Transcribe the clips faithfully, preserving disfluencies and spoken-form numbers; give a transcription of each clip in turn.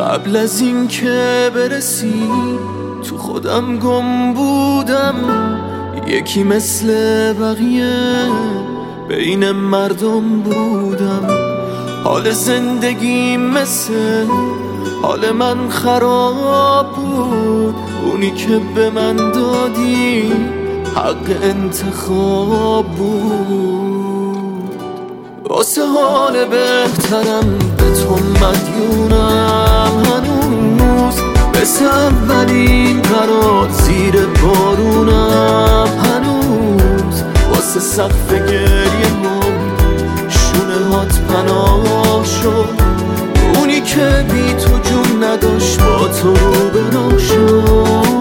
قبل از این که برسی تو خودم گم بودم، یکی مثل بقیه بین مردم بودم. حال زندگی مثل حال من خراب بود، اونی که به من دادی حق انتخاب بود. واسه حال بهترم به تو مدیونم هنوز، مثل اولین قرار زیر بارونم هنوز. واسه سقف گریه من شونه هات پناه شد، اونی که بی تو جون نداشت با تو رو برا شد.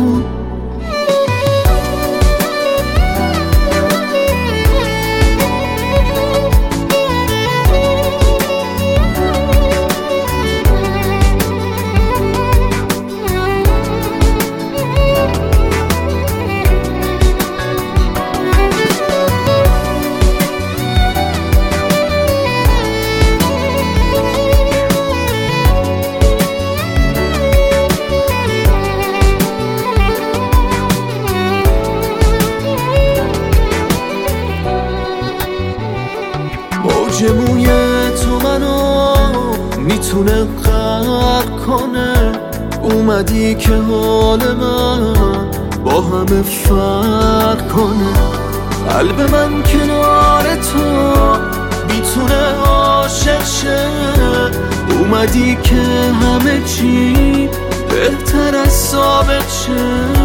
موج موی تو منو میتونه غرق کنه، اومدی که حال من با همه فرق کنه. قلب من کنار تو میتونه عاشق شه، اومدی که همه چی بهتر از سابق شه.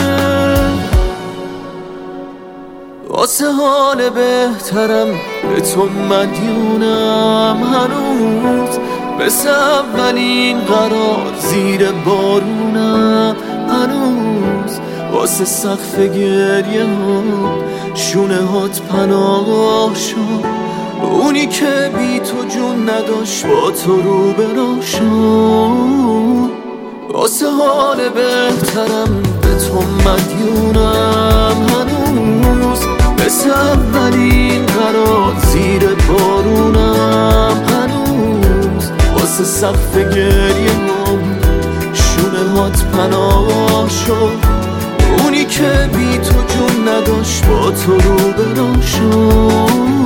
واسه حال بهترم به تو مدیونم هنوز، مثل اولین قرار زیر بارونم هنوز. واسه سقف گریه ها شونه هات پناه شد، اونی که بی تو جون نداشت با تو رو برا شد. واسه حال بهترم به تو مدیونم هنوز، مثل اولین قرار زیر بارونم هنوز. واسه سقف گریه من شونه هات پناه شد، اونی که بی تو جون نداشت با تو رو برا شد.